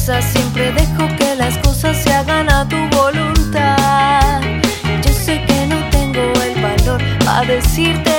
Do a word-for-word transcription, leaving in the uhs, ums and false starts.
fuerza, siempre dejo que las cosas se hagan a tu voluntad. Yo sé que no tengo el valor a decirte